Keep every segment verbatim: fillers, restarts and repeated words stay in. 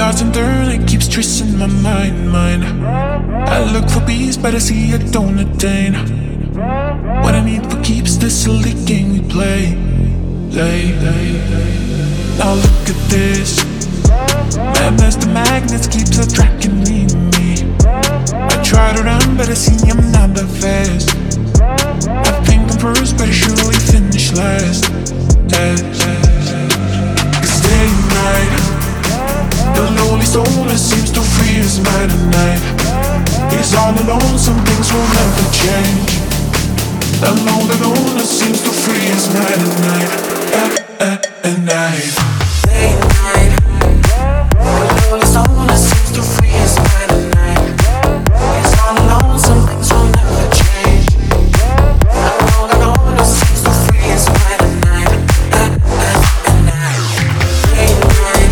thoughts and turn, it keeps twisting my mind, mind. I look for peace, but I see I don't attain. What I need for keeps this silly game we play. Play, play, play. Now look at this. Madness, the magnets keeps attracting me, me. I try to run, but I see I'm not that fast. I think I'm first, but I surely finish last. Last, last. Cause day and night, the lonely stoner seems to free his mind at night. He's all alone, some things will never change. The lonely loner seems to free his mind at night. At, at, at night. Day and night, the lonely stoner seems to free his mind at night. He's all alone, some things will never change. The lonely loner seems to free his mind at night. At, at, at night. Day and night.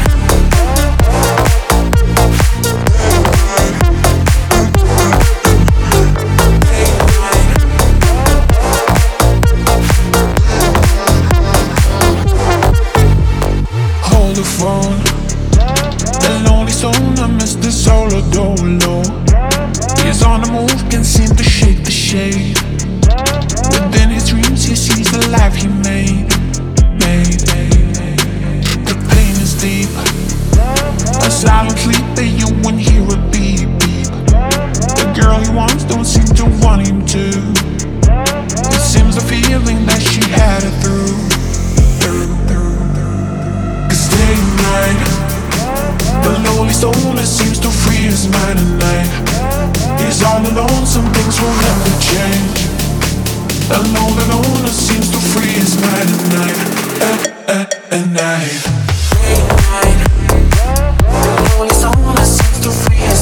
Hold the phone. The lonely stoner, Mister Solo Dolo. He's on the move, can seem to shake the shade. Within his dreams, he sees the life he made. Made. The pain is deep. A silent sleep that you won't hear a beep beep. The girl he wants don't seem to want him to. It seems the feeling that she had it through. Through, through, through. Cause day and night, the lonely stoner seems to free his mind at night. He's all alone, some things will never change. The lonely loner seems to free his mind at night. At, at, at night. Day and night, the lonely stoner seems to free his